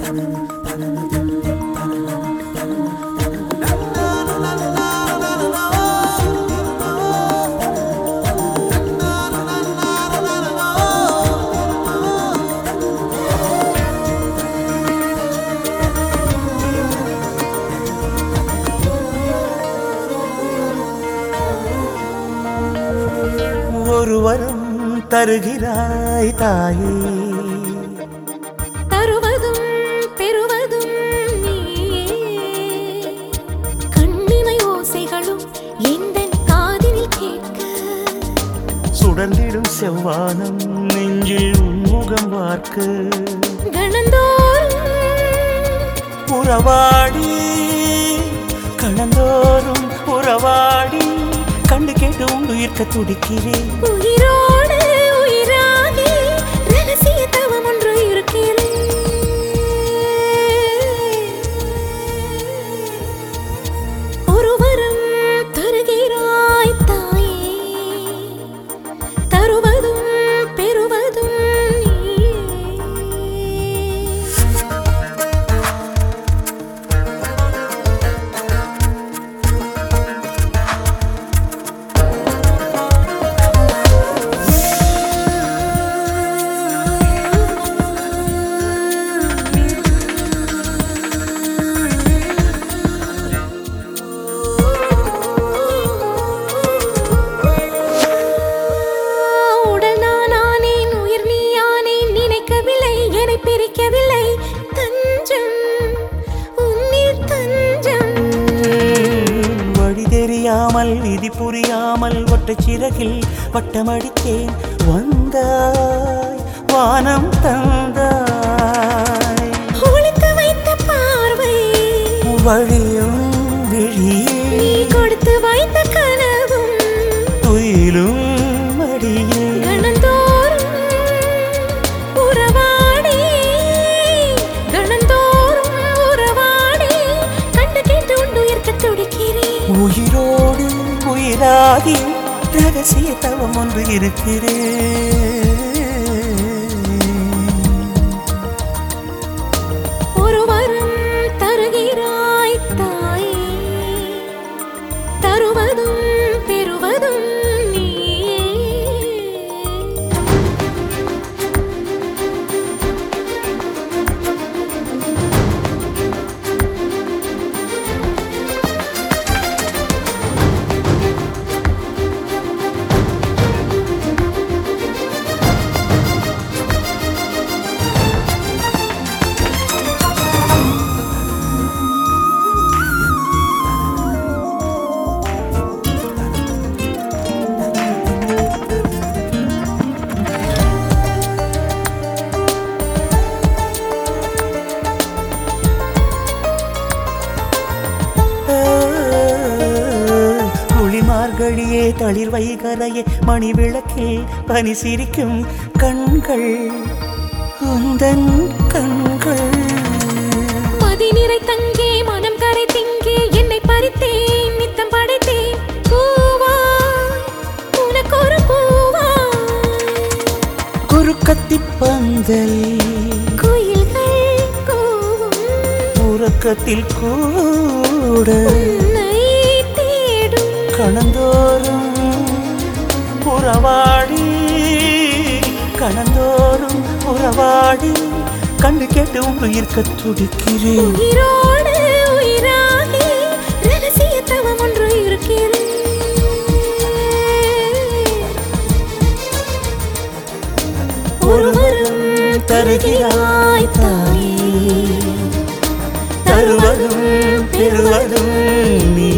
ஒரு வரம் தருகிறாய் தாயே, தருவதும் பெறுவதும் நீயே. கண்ணிமை ஓசைகளும் எந்தன் காதினில் கேட்க, சுடர்ந்திடும் செவ்வானம் நெஞ்சில் உன்முகம் பார்க்க, கணந்தோறும் உறவாடி கணந்தோறும் உறவாடி கண்டு கேட்டு உயிர்க்க துடிக்கிறேன். உயிரோடு உயிராகி ரகசிய தவம் ஒன்று இருக்கிறேன். ஒரு வரம் தருகிறாய் தாயே, தருவதும் பெறுவதும் நீயே. பிரிக்கவில்லை தஞ்சம் உன்னில் தஞ்சம். வழி தெரியாமல் விதி புரியாமல் ஒற்றை சிறகில் வட்டமடித்தேன். வந்தாய் வானம் தந்தாய், ஒளித்து வைத்த பார்வை வழியும் விழியே, நீ கொடுத்து வைத்த கனவும் துயிலும் மடியே. கணந்தோறும் உறவாடி, கணந்தோறும் உறவாடி கண்டு கேட்டு உண்டு உயிர்க்க துடிக்கிறேன். உயிரோடு உயிராகி ரகசிய தவம் ஒன்று இருக்கிறேன். ஒரு வரம் தருகிறாய் தாயே, தருவதும் பெறுவதும் நீயே. மார்கழியே தளிர் வைகரையே மணி விளக்கில் பனி சிரிக்கும் கண்கள் உந்தன் கண்கள். மதிநிறை தங்கே மனம் கரை திங்கே என்னை பறித்தேன் நித்தம் படைத்தேன். பூவா உனக்கு ஒரு பூவா, குறுக்கத்தி பந்தல் குயில்கள் கூவும் உறக்கத்தில் கூட கணந்தோறும் உறவாடி, கணந்தோறும் உறவாடி கண்டு கேட்டு உயிர்க்க துடிக்கிறேன். உயிரோடு உயிராகி ரகசிய தவம் ஒன்று இருக்கிறேன். ஒரு வரம் தருகிறாய் தாயே, தருவதும் பெறுவதும் நீ.